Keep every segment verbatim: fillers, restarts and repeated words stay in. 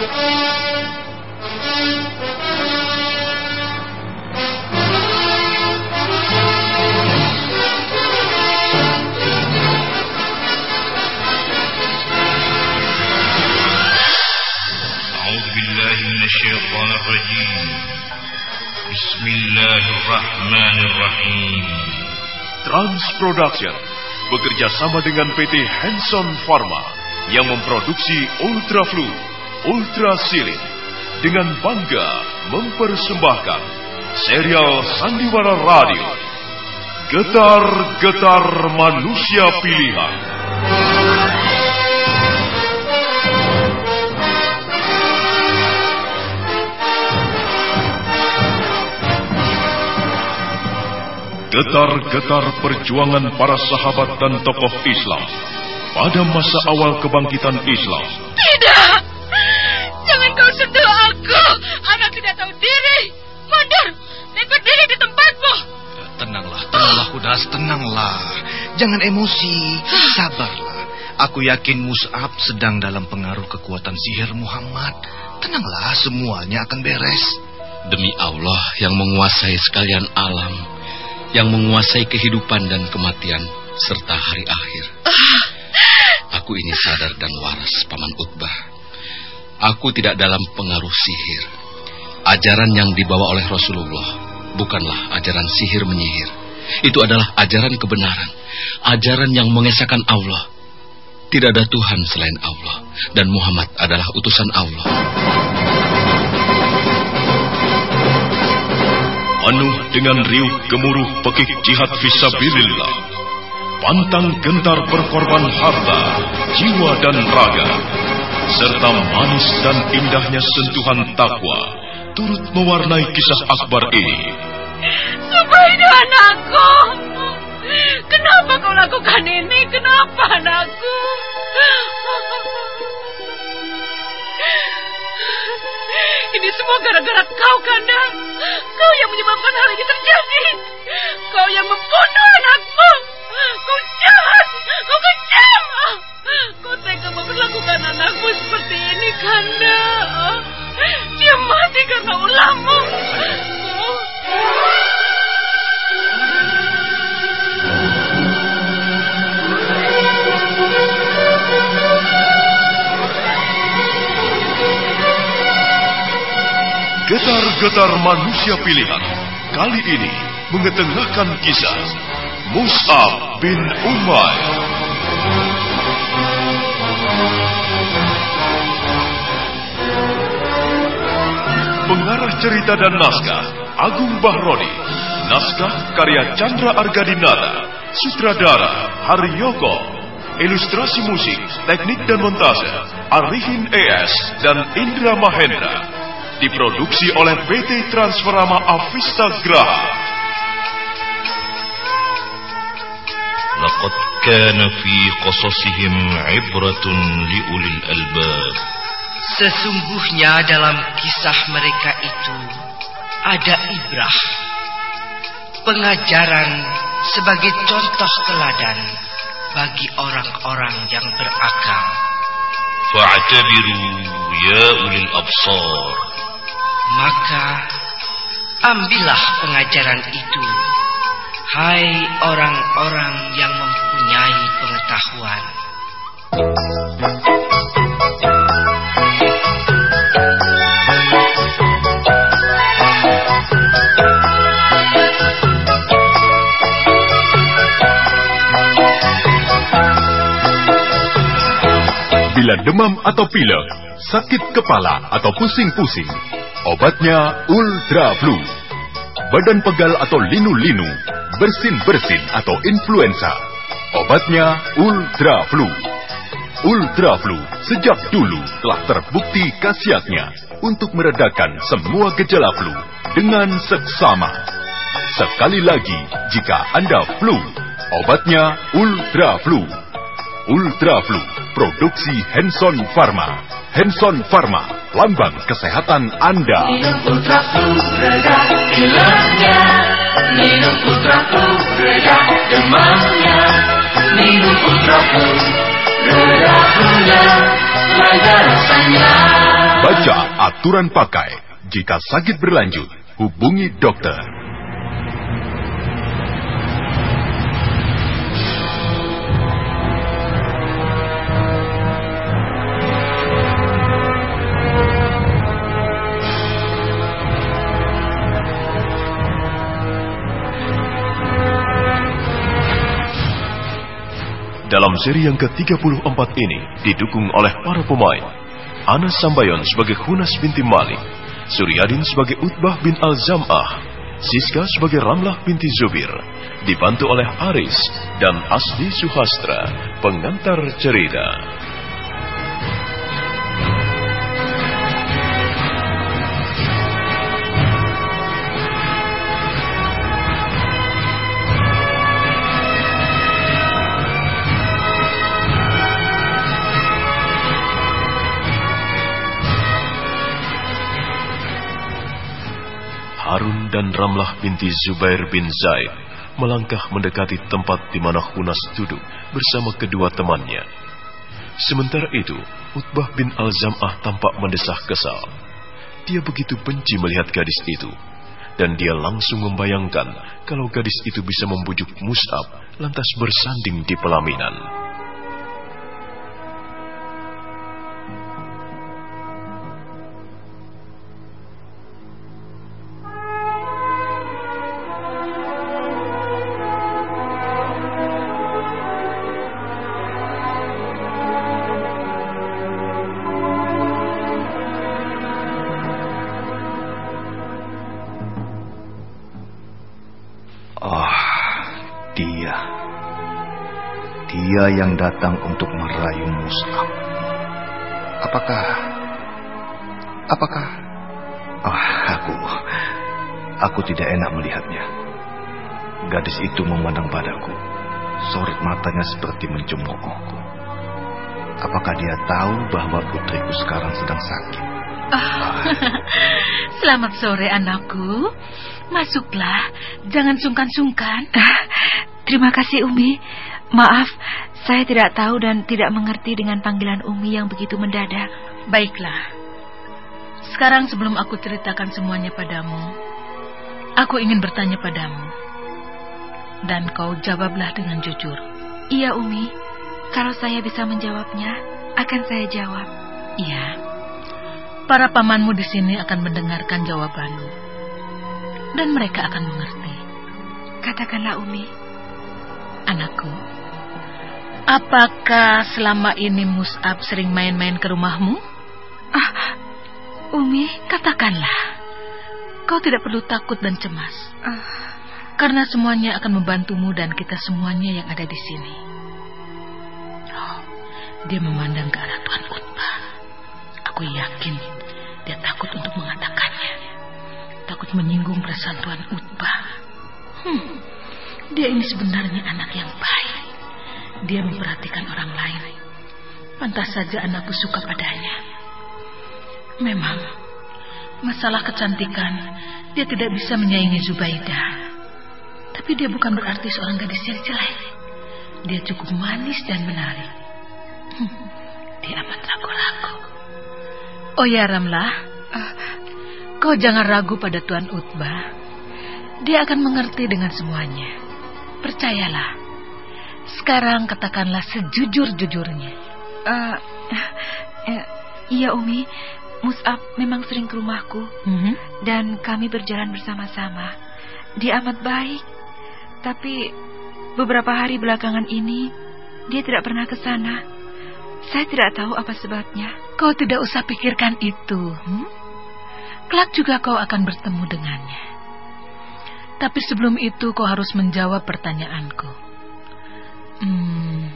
Bismillahirrahmanirrahim. Trans Production bekerja sama dengan P T Hanson Pharma yang memproduksi Ultra Flu, Ultra Silin dengan bangga mempersembahkan serial Sandiwara Radio Getar-Getar Manusia Pilihan. Getar-getar perjuangan para sahabat dan tokoh Islam pada masa awal kebangkitan Islam. Tidak! Jangan kau sentuh aku! Anak tidak tahu diri! Mundur! Dan berdiri di tempatmu! Tenanglah, tenanglah Hudas, tenanglah. Jangan emosi, sabarlah. Aku yakin Mus'ab sedang dalam pengaruh kekuatan sihir Muhammad. Tenanglah, semuanya akan beres. Demi Allah yang menguasai sekalian alam, yang menguasai kehidupan dan kematian serta hari akhir. Aku ini sadar dan waras, Paman Utbah. Aku tidak dalam pengaruh sihir. Ajaran yang dibawa oleh Rasulullah bukanlah ajaran sihir menyihir. Itu adalah ajaran kebenaran, ajaran yang mengesahkan Allah. Tidak ada Tuhan selain Allah, dan Muhammad adalah utusan Allah. Penuh dengan riuh gemuruh pekik jihad fisabilillah, pantang gentar berkorban harta, jiwa dan raga, serta manis dan indahnya sentuhan takwa turut mewarnai kisah akbar ini. Supaya ini anakku. Kenapa kau lakukan ini? Kenapa anakku? Ini semua gara-gara kau, Kanda. Kau yang menyebabkan hal ini terjadi. Kau yang membunuh anakku. Kau jahat. Kau kejam. Kau tega memperlakukan anakmu seperti ini, Kanda. Dia mati karena ulahmu. Getar-getar manusia pilihan kali ini mengetengahkan kisah Mus'ab bin Umair. Pengarah cerita dan naskah Agung Bahrodi, naskah karya Chandra Argadinata, sutradara Haryoko, ilustrasi musik, teknik dan montase Arifin E S dan Indra Mahendra. Diproduksi oleh P T Transferama Avista Graha. Laqad kana fi qasasihim ibratun liulil albab. Sesungguhnya dalam kisah mereka itu ada ibrah, pengajaran sebagai contoh teladan bagi orang-orang yang berakal. Fa'tabiru ya ulil absar. Maka ambillah pengajaran itu, hai orang-orang yang mempunyai pengetahuan. Bila demam atau pilek, sakit kepala atau pusing-pusing, obatnya Ultra Flu. Badan pegal atau linu-linu, bersin-bersin atau influenza, obatnya Ultra Flu. Ultra Flu sejak dulu telah terbukti khasiatnya untuk meredakan semua gejala flu dengan seksama. Sekali lagi, jika Anda flu, obatnya Ultra Flu. Ultra Flu, produksi Hanson Pharma. Hanson Pharma, lambang kesehatan Anda. Minum Ultra Flu, reda pileknya. Minum Ultra Flu, reda demamnya. Minum Ultra Flu, reda flunya, lega rasanya. Baca aturan pakai. Jika sakit berlanjut, hubungi dokter. Dalam seri yang ke tiga puluh empat ini didukung oleh para pemain Anas Sambayon sebagai Hunas binti Malik, Suryadin sebagai Utbah bin Al-Zam'ah, Siska sebagai Ramlah binti Zubir, dibantu oleh Aris dan Asli Suhastra, pengantar cerita. Harun dan Ramlah binti Zubair bin Zaid melangkah mendekati tempat di mana Hunas duduk bersama kedua temannya. Sementara itu, Utbah bin Al-Zam'ah tampak mendesah kesal. Dia begitu benci melihat gadis itu, dan dia langsung membayangkan kalau gadis itu bisa membujuk Mus'ab lantas bersanding di pelaminan. Dia yang datang untuk merayu Mus'ab. Apakah... Apakah... Oh, aku... Aku tidak enak melihatnya. Gadis itu memandang padaku. Sorot matanya seperti mencemoohku. Apakah dia tahu bahwa putriku sekarang sedang sakit? Oh, oh. Selamat sore, anakku. Masuklah. Jangan sungkan-sungkan. Terima kasih, Umi. Maaf, saya tidak tahu dan tidak mengerti dengan panggilan Umi yang begitu mendadak. Baiklah. Sekarang sebelum aku ceritakan semuanya padamu, aku ingin bertanya padamu. Dan kau jawablah dengan jujur. Iya, Umi. Kalau saya bisa menjawabnya, akan saya jawab. Iya. Para pamanmu di sini akan mendengarkan jawabanmu. Dan mereka akan mengerti. Katakanlah, Umi. Anakku, apakah selama ini Mus'ab sering main-main ke rumahmu? Ah, Umi, katakanlah. Kau tidak perlu takut dan cemas. Ah. Karena semuanya akan membantumu dan kita semuanya yang ada di sini. Oh, dia memandang ke arah Tuan Utbah. Aku yakin dia takut untuk mengatakannya. Takut menyinggung perasaan Tuan Utbah. Hmm. Dia ini sebenarnya anak yang baik. Dia memperhatikan orang lain. Pantas saja anakku suka padanya. Memang, masalah kecantikan, dia tidak bisa menyaingi Zubaidah. Tapi dia bukan berarti seorang gadis yang jelek. Dia cukup manis dan menarik. Hmm, dia amat ragu-ragu. Oh ya, Ramlah, uh, kau jangan ragu pada Tuan Utbah. Dia akan mengerti dengan semuanya. Percayalah. Sekarang katakanlah sejujur-jujurnya. Uh, uh, iya, Umi. Mus'ab memang sering ke rumahku. Mm-hmm. Dan kami berjalan bersama-sama. Dia amat baik. Tapi beberapa hari belakangan ini dia tidak pernah ke sana. Saya tidak tahu apa sebabnya. Kau tidak usah pikirkan itu. Hmm? Kelak juga kau akan bertemu dengannya. Tapi sebelum itu kau harus menjawab pertanyaanku. Hmm,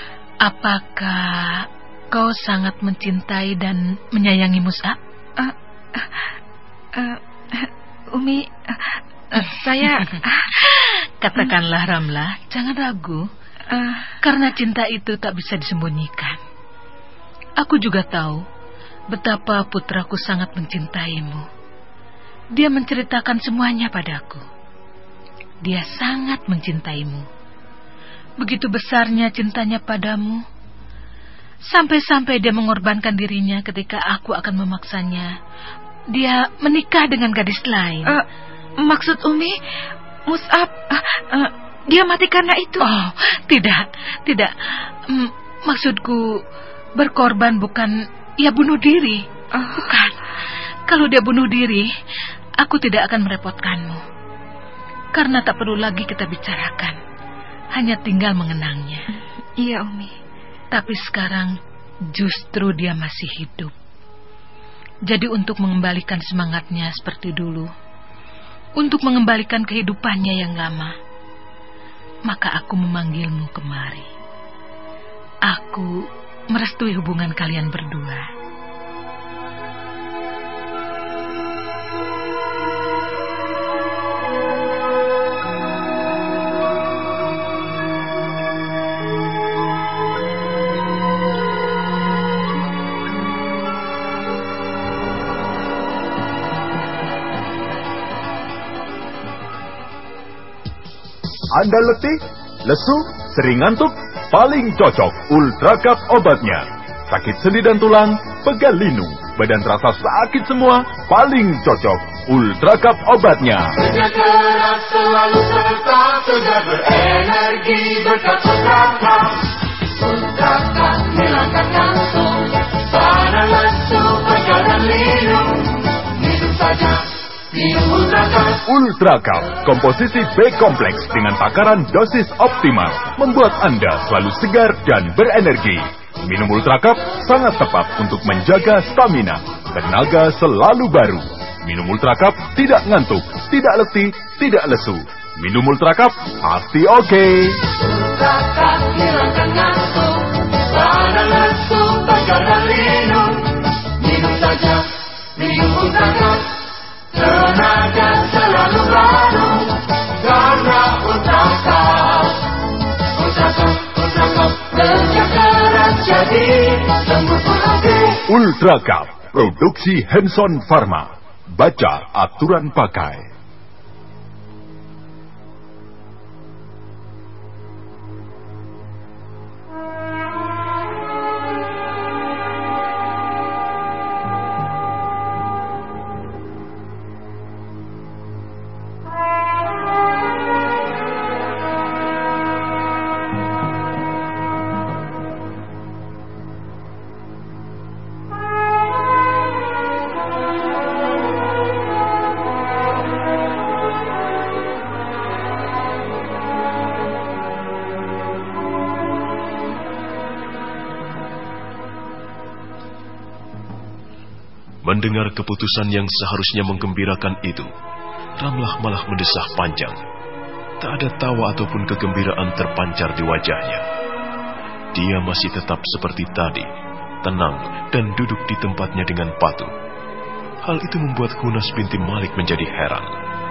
apakah kau sangat mencintai dan menyayangi Mus'ab? Uh, uh, uh, uh, Umi, uh, uh, saya... Katakanlah, Ramlah, jangan ragu. Uh, karena cinta itu tak bisa disembunyikan. Aku juga tahu betapa putraku sangat mencintaimu. Dia menceritakan semuanya padaku. Dia sangat mencintaimu. Begitu besarnya cintanya padamu. Sampai-sampai dia mengorbankan dirinya ketika aku akan memaksanya. Dia menikah dengan gadis lain. Uh, maksud Umi, Mus'ab, uh, uh, dia mati karena itu? Oh, tidak, tidak. M- maksudku, berkorban bukan ia bunuh diri. Uh. Bukan. Kalau dia bunuh diri, aku tidak akan merepotkanmu. Karena tak perlu lagi kita bicarakan. Hanya tinggal mengenangnya. Iya, Umi. Tapi sekarang justru dia masih hidup. Jadi untuk mengembalikan semangatnya seperti dulu, untuk mengembalikan kehidupannya yang lama, maka aku memanggilmu kemari. Aku merestui hubungan kalian berdua. Anda letih, lesu, sering ngantuk, paling cocok Ultra Cup obatnya. Sakit sendi dan tulang, pegal linu, badan terasa sakit semua, paling cocok Ultra Cup obatnya. Kerja keras selalu serta segar berenergi berkat Ultra Cup. Ultra Cup hilangkan kantuk, pada lesu, pegal dan linu. Minum saja. Ultra Cup, komposisi B kompleks dengan takaran dosis optimal, membuat Anda selalu segar dan berenergi. Minum Ultra Cup sangat tepat untuk menjaga stamina, tenaga selalu baru. Minum Ultra Cup tidak ngantuk, tidak letih, tidak lesu. Minum Ultra Cup pasti oke. Okay. Ultra Cup hilangkan ngantuk, pada lesu, pegal dan linu. Minum saja, minum Ultra Cup. Tenaga selalu baru karena Ultra Cup. Ultra Cup, Ultra Cup, kerja keras jadi sembuh pun oke. Ultra Cup, produksi Hanson Pharma. Baca aturan pakai. Mendengar keputusan yang seharusnya menggembirakan itu, Ramlah malah mendesah panjang. Tak ada tawa ataupun kegembiraan terpancar di wajahnya. Dia masih tetap seperti tadi, tenang dan duduk di tempatnya dengan patuh. Hal itu membuat Khunas binti Malik menjadi heran.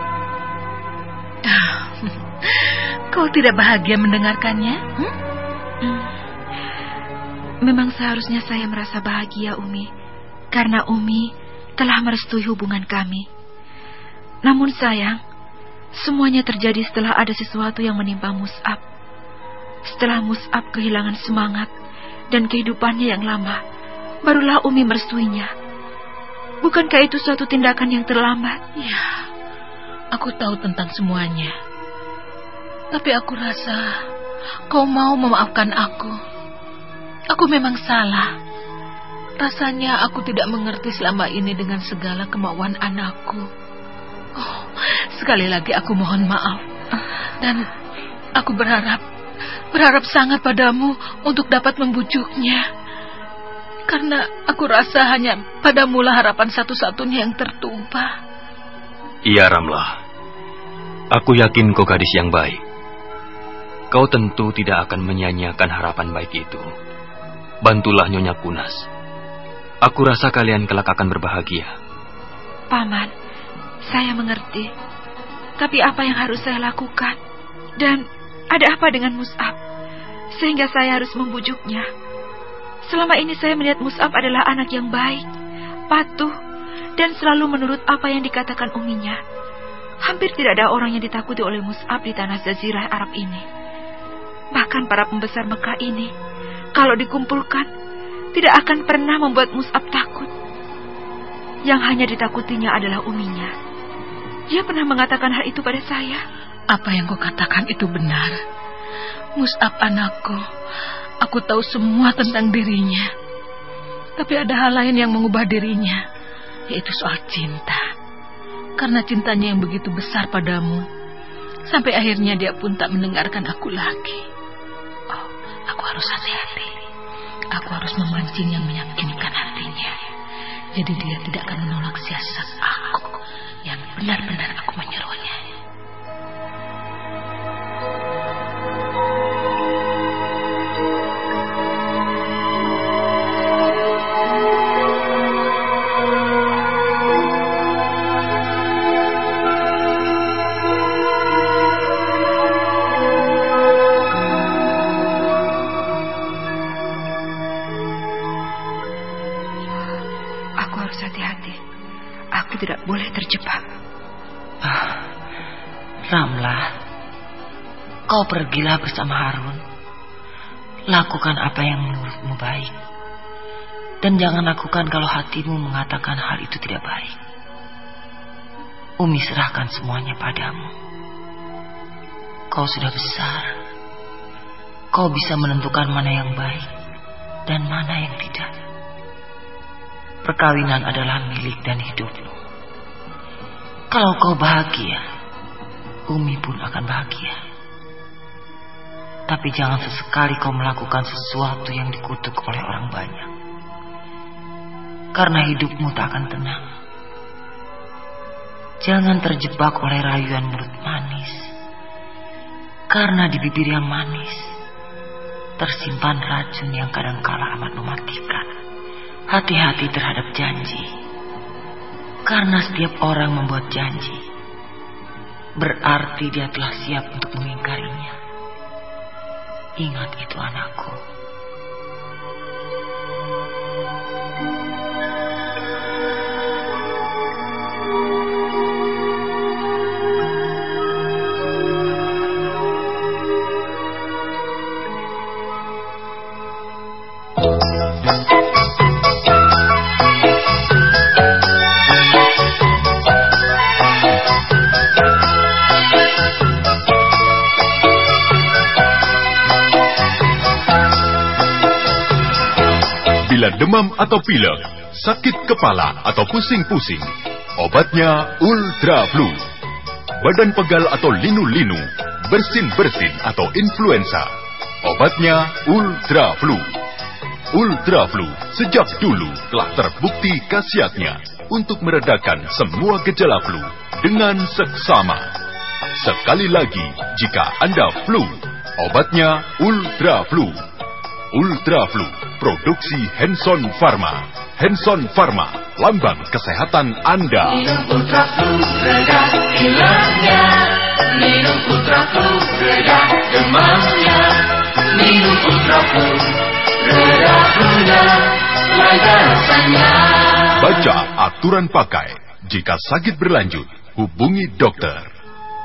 Kau tidak bahagia mendengarkannya? Hmm? Hmm. Memang seharusnya saya merasa bahagia, Umi. Karena Umi telah merestui hubungan kami. Namun sayang, semuanya terjadi setelah ada sesuatu yang menimpa Mus'ab. Setelah Mus'ab kehilangan semangat dan kehidupannya yang lama, barulah Umi merestuinya. Bukankah itu suatu tindakan yang terlambat? Ya, aku tahu tentang semuanya. Tapi aku rasa kau mau memaafkan aku. Aku memang salah. Rasanya aku tidak mengerti selama ini dengan segala kemauan anakku. Oh, sekali lagi aku mohon maaf. Dan aku berharap, berharap sangat padamu untuk dapat membujuknya. Karena aku rasa hanya padamulah harapan satu-satunya yang tertumpah. Iya, Ramlah. Aku yakin kau gadis yang baik. Kau tentu tidak akan menyia-nyiakan harapan baik itu. Bantulah Nyonya Khunas. Aku rasa kalian kelak akan berbahagia. Paman, saya mengerti. Tapi apa yang harus saya lakukan? Dan ada apa dengan Mus'ab? Sehingga saya harus membujuknya. Selama ini saya melihat Mus'ab adalah anak yang baik, patuh, dan selalu menurut apa yang dikatakan uminya. Hampir tidak ada orang yang ditakuti oleh Mus'ab di tanah Jazirah Arab ini. Bahkan para pembesar Mekah ini, kalau dikumpulkan, tidak akan pernah membuat Mus'ab takut. Yang hanya ditakutinya adalah uminya. Dia pernah mengatakan hal itu pada saya. Apa yang kau katakan itu benar. Mus'ab anakku, aku tahu semua tentang dirinya. Tapi ada hal lain yang mengubah dirinya, yaitu soal cinta. Karena cintanya yang begitu besar padamu, sampai akhirnya dia pun tak mendengarkan aku lagi. Oh, aku harus hati-hati. Aku harus memancing yang meyakinkan hatinya. Jadi dia tidak akan menolak siasat aku yang benar-benar aku menyuruhnya. Tidak boleh terjebak. Ah, Ramlah, kau pergilah bersama Harun. Lakukan apa yang menurutmu baik. Dan jangan lakukan kalau hatimu mengatakan hal itu tidak baik. Umi serahkan semuanya padamu. Kau sudah besar. Kau bisa menentukan mana yang baik dan mana yang tidak. Perkawinan adalah milik dan hidupmu. Kalau kau bahagia, Umi pun akan bahagia. Tapi jangan sesekali kau melakukan sesuatu yang dikutuk oleh orang banyak. Karena hidupmu tak akan tenang. Jangan terjebak oleh rayuan mulut manis. Karena di bibir yang manis tersimpan racun yang kadangkala amat mematikan. Hati-hati terhadap janji. Karena setiap orang membuat janji, berarti dia telah siap untuk mengingkarinya. Ingat itu anakku. Bila demam atau pilek, sakit kepala atau pusing-pusing, obatnya Ultra Flu. Badan pegal atau linu-linu, bersin-bersin atau influenza, obatnya Ultra Flu. Ultra Flu sejak dulu telah terbukti khasiatnya untuk meredakan semua gejala flu dengan seksama. Sekali lagi, jika Anda flu, obatnya Ultra Flu. Ultra Flu, produksi Hanson Pharma. Hanson Pharma, lambang kesehatan Anda. Minum Ultra Flu, reda hilangnya. Minum Ultra Flu, reda demamnya. Minum Ultra Flu, reda flunya, lega rasanya. Baca aturan pakai. Jika sakit berlanjut, hubungi dokter.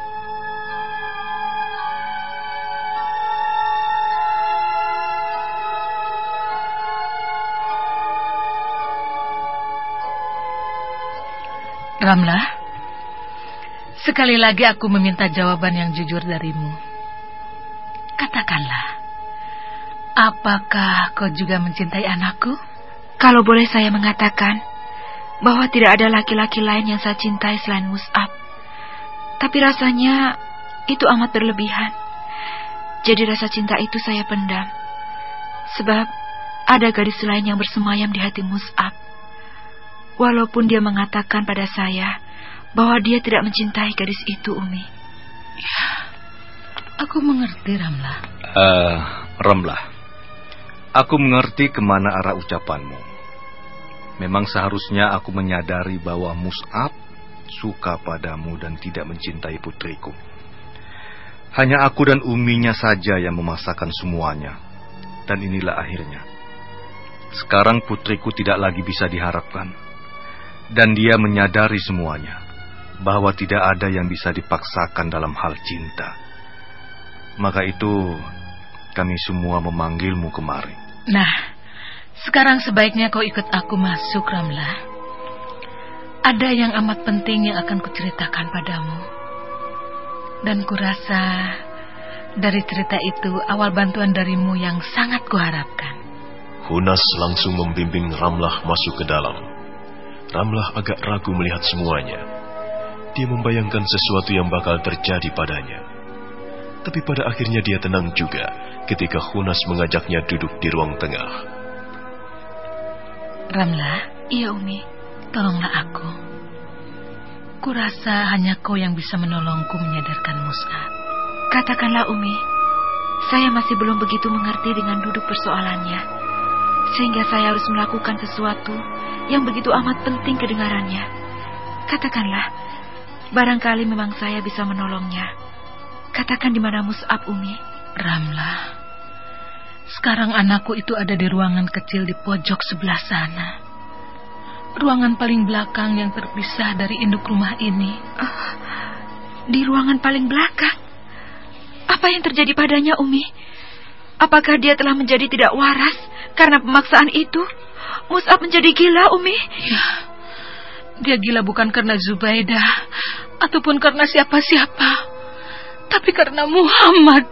Ramlah, sekali lagi aku meminta jawaban yang jujur darimu. Katakanlah, apakah kau juga mencintai anakku? Kalau boleh saya mengatakan bahwa tidak ada laki-laki lain yang saya cintai selain Mus'ab. Tapi rasanya itu amat berlebihan. Jadi rasa cinta itu saya pendam. Sebab ada gadis lain yang bersemayam di hati Mus'ab. Walaupun dia mengatakan pada saya bahwa dia tidak mencintai gadis itu, Umi. Ya, aku mengerti, Ramlah. Uh, Ramlah, aku mengerti kemana arah ucapanmu. Memang seharusnya aku menyadari bahwa Mus'ab suka padamu dan tidak mencintai putriku. Hanya aku dan uminya saja yang memaksakan semuanya. Dan inilah akhirnya. Sekarang putriku tidak lagi bisa diharapkan. Dan dia menyadari semuanya, bahwa tidak ada yang bisa dipaksakan dalam hal cinta. Maka itu, kami semua memanggilmu kemari. Nah, Sekarang sebaiknya kau ikut aku masuk, Ramlah. Ada yang amat penting yang akan kuceritakan padamu. Dan kurasa dari cerita itu awal bantuan darimu yang sangat kuharapkan. Hunas langsung membimbing Ramlah masuk ke dalam. Ramlah agak ragu melihat semuanya. Dia membayangkan sesuatu yang bakal terjadi padanya. Tapi pada akhirnya dia tenang juga ketika Hunas mengajaknya duduk di ruang tengah. Ramlah, iya Umi, tolonglah aku. Kurasa hanya kau yang bisa menolongku menyadarkan Mus'ab. Katakanlah Umi, saya masih belum begitu mengerti dengan duduk persoalannya, sehingga saya harus melakukan sesuatu yang begitu amat penting kedengarannya. Katakanlah, barangkali memang saya bisa menolongnya. Katakan di mana Mus'ab, Umi. Ramlah, sekarang anakku itu ada di ruangan kecil di pojok sebelah sana. Ruangan paling belakang yang terpisah dari induk rumah ini. Uh, di ruangan paling belakang? Apa yang terjadi padanya, Umi? Apakah dia telah menjadi tidak waras karena pemaksaan itu? Mus'ab menjadi gila, Umi? Ya, dia gila bukan karena Zubaidah ataupun karena siapa-siapa, tapi karena Muhammad.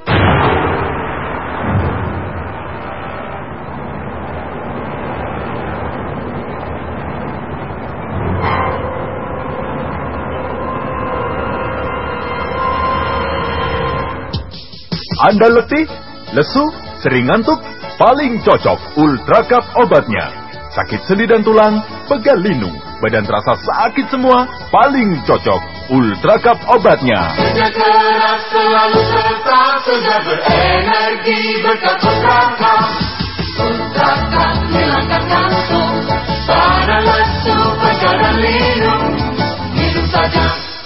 Anda letih, lesu, sering ngantuk? Paling cocok Ultra Cup obatnya. Sakit sendi dan tulang, pegal linu, badan terasa sakit semua, paling cocok Ultra Cup obatnya. Kerja keras selalu tetap segar berenergi berkat Ultra Cup. Ultra Cup hilangkan kantuk, pada lesu, pegal dan linu. Minum saja.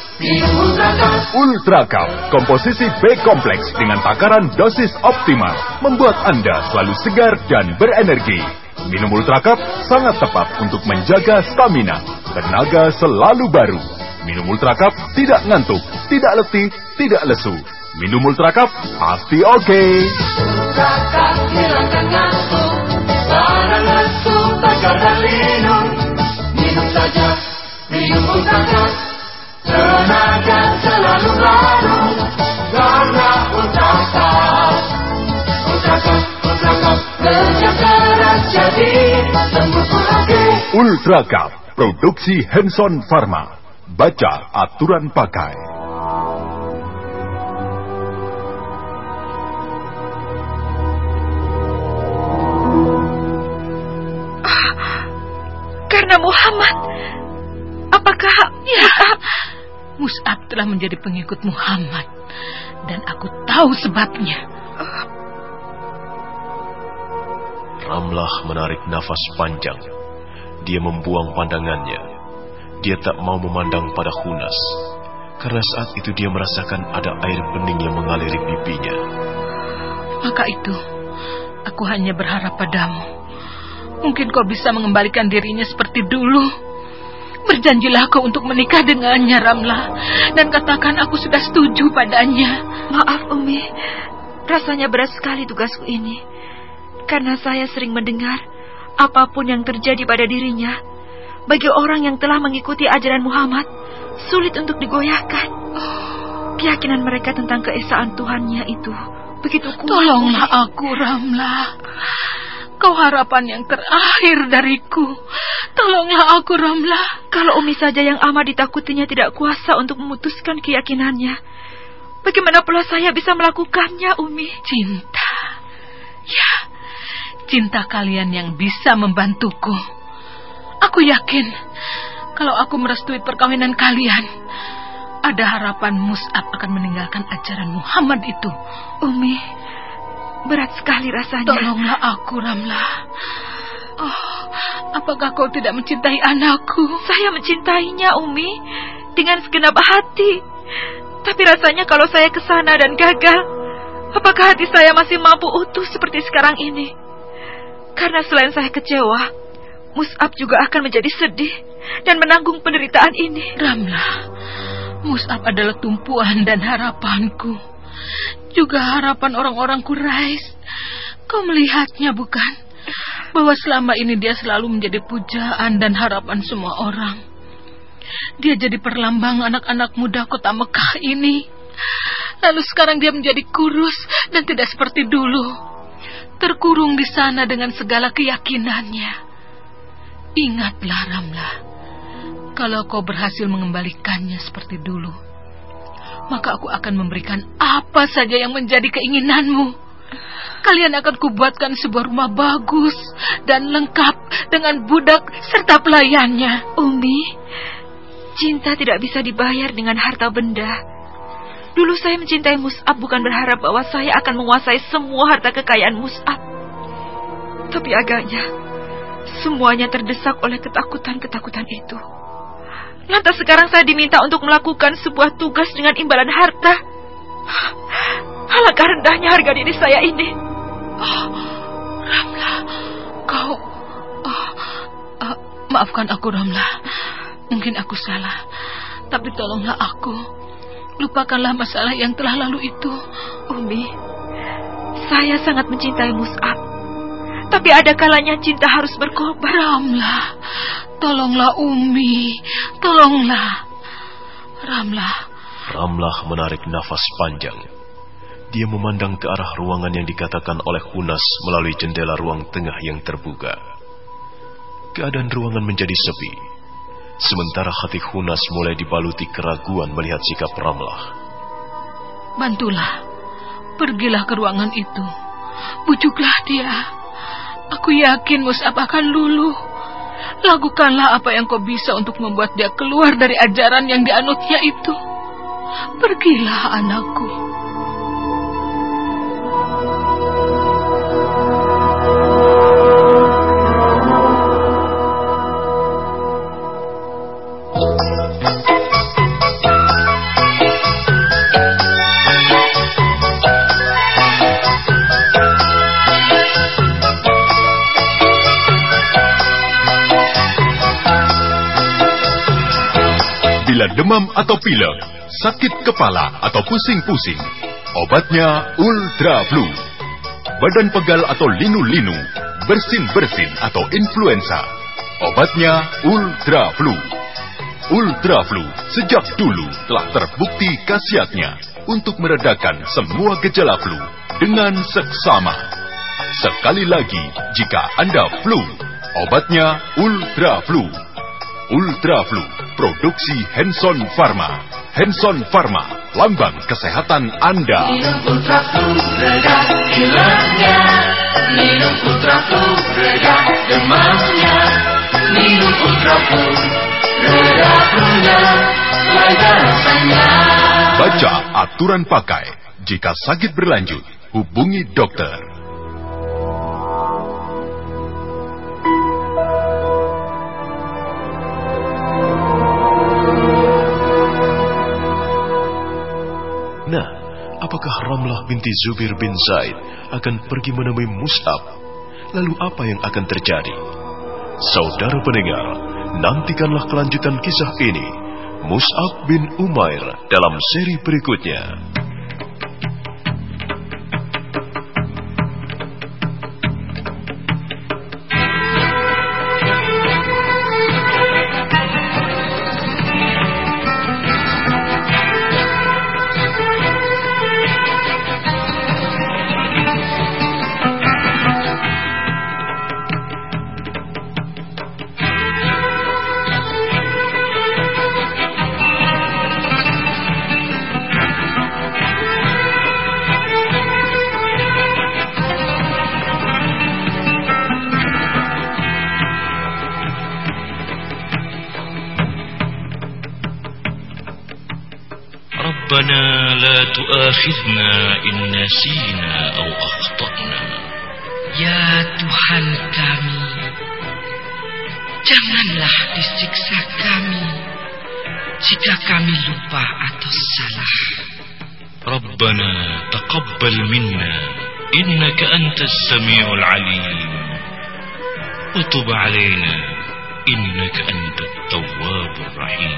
Ultra Cup, komposisi B kompleks dengan takaran dosis optimal, membuat Anda selalu segar dan berenergi. Minum Ultra Cup sangat tepat untuk menjaga stamina, tenaga selalu baru. Minum Ultra Cup tidak ngantuk, tidak letih, tidak lesu. Minum Ultra Cup pasti oke. Okay. Ultra Cup hilangkan ngantuk, pada lesu, tegar dan linu. Minum saja, minum Ultra Cup. Tenaga selalu baru karena Ultra Cup. Ultra Cup, Ultra Cup, kerja keras jadi sembuh oke. Ultra Cup, produksi Hanson Pharma. Baca aturan pakai. Ah, karena Muhammad. Apakah ya? Mus'ab telah menjadi pengikut Muhammad, dan aku tahu sebabnya. Ramlah menarik nafas panjang. Dia membuang pandangannya. Dia tak mau memandang pada Hunas, karena saat itu dia merasakan ada air bening yang mengaliri pipinya. Maka itu, aku hanya berharap padamu. Mungkin kau bisa mengembalikan dirinya seperti dulu. Berjanjilah kau untuk menikah dengannya, Ramlah, dan katakan aku sudah setuju padanya. Maaf, Umi. Rasanya berat sekali tugasku ini. Karena saya sering mendengar apapun yang terjadi pada dirinya, bagi orang yang telah mengikuti ajaran Muhammad, sulit untuk digoyahkan. Keyakinan mereka tentang keesaan Tuhannya itu begitu kuat. Tolonglah aku, Ramlah. Kau harapan yang terakhir dariku. Tolonglah aku, Ramlah. Kalau Umi saja yang amat ditakutinya tidak kuasa untuk memutuskan keyakinannya, bagaimana pula saya bisa melakukannya, Umi? Cinta. Ya, cinta kalian yang bisa membantuku. Aku yakin kalau aku merestui perkawinan kalian, ada harapan Mus'ab akan meninggalkan ajaran Muhammad itu. Umi, berat sekali rasanya. Tolonglah aku, Ramlah. Oh, apakah kau tidak mencintai anakku? Saya mencintainya, Umi, dengan segenap hati. Tapi rasanya kalau saya ke sana dan gagal, apakah hati saya masih mampu utuh seperti sekarang ini? Karena selain saya kecewa, Mus'ab juga akan menjadi sedih dan menanggung penderitaan ini. Ramlah, Mus'ab adalah tumpuan dan harapanku, juga harapan orang-orang Quraisy. Kau melihatnya, bukan? bahwa selama ini dia selalu menjadi pujaan dan harapan semua orang. Dia jadi perlambang anak-anak muda kota Mekah ini. Lalu sekarang dia menjadi kurus dan tidak seperti dulu, terkurung di sana dengan segala keyakinannya. Ingatlah, Ramlah, kalau kau berhasil mengembalikannya seperti dulu, maka aku akan memberikan apa saja yang menjadi keinginanmu. Kalian akan kubuatkan sebuah rumah bagus dan lengkap dengan budak serta pelayannya. Umi, cinta tidak bisa dibayar dengan harta benda. Dulu saya mencintai Mus'ab bukan berharap bahwa saya akan menguasai semua harta kekayaan Mus'ab. Tapi agaknya semuanya terdesak oleh ketakutan-ketakutan itu. Lantas sekarang saya diminta untuk melakukan sebuah tugas dengan imbalan harta. Alangkah rendahnya harga diri saya ini. Oh, Ramlah, kau... Oh, uh, maafkan aku, Ramlah. Mungkin aku salah, tapi tolonglah aku. Lupakanlah masalah yang telah lalu itu. Umi, saya sangat mencintai Mus'ab, tapi ada kalanya cinta harus berkorban. Ramlah, tolonglah Umi, tolonglah. Ramlah. Ramlah menarik nafas panjang. Dia memandang ke arah ruangan yang dikatakan oleh Hunas melalui jendela ruang tengah yang terbuka. Keadaan ruangan menjadi sepi, sementara hati Hunas mulai dibaluti keraguan melihat sikap Ramlah. Bantulah, pergilah ke ruangan itu, bujuklah dia. Aku yakin Mus'ab akan luluh. Lakukanlah apa yang kau bisa untuk membuat dia keluar dari ajaran yang dianutnya itu. Pergilah, anakku. Bila demam atau pilek, sakit kepala atau pusing-pusing, obatnya Ultra Flu. Badan pegal atau linu-linu, bersin-bersin atau influenza, obatnya Ultra Flu. Ultra Flu sejak dulu telah terbukti khasiatnya untuk meredakan semua gejala flu dengan seksama. Sekali lagi, jika Anda flu, obatnya Ultra Flu. Ultra Flu, produksi Hanson Pharma. Hanson Pharma, lambang kesehatan Anda. Minum Ultra Flu, reda pileknya. Minum Ultra Flu, reda demamnya. Minum Ultra Flu, reda flu-nya, lega rasanya. Baca aturan pakai. Jika sakit berlanjut, hubungi dokter. Nah, apakah Ramlah binti Zubair bin Zaid akan pergi menemui Mus'ab? Lalu apa yang akan terjadi? Saudara pendengar, nantikanlah kelanjutan kisah ini, Mus'ab bin Umair, dalam seri berikutnya. ربنا لا تؤاخذنا إن نسينا أو أخطأنا. Ya Tuhan kami, janganlah disiksa kami jika kami lupa atau salah. ربنا تقبل منا إنك أنت السميع العليم وتب علينا إنك أنت التواب الرحيم.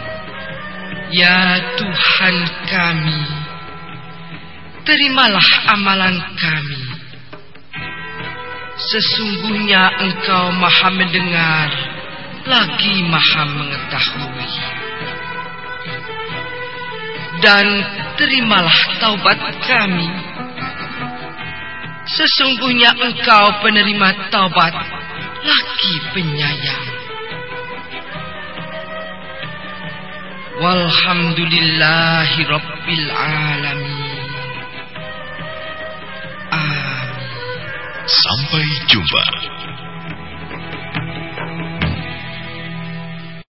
Ya Tuhan kami, terimalah amalan kami. Sesungguhnya Engkau Maha mendengar, lagi Maha mengetahui. Dan terimalah taubat kami. Sesungguhnya Engkau penerima taubat, lagi penyayang. Walhamdulillahi Rabbil Alamin. Amin. Sampai jumpa.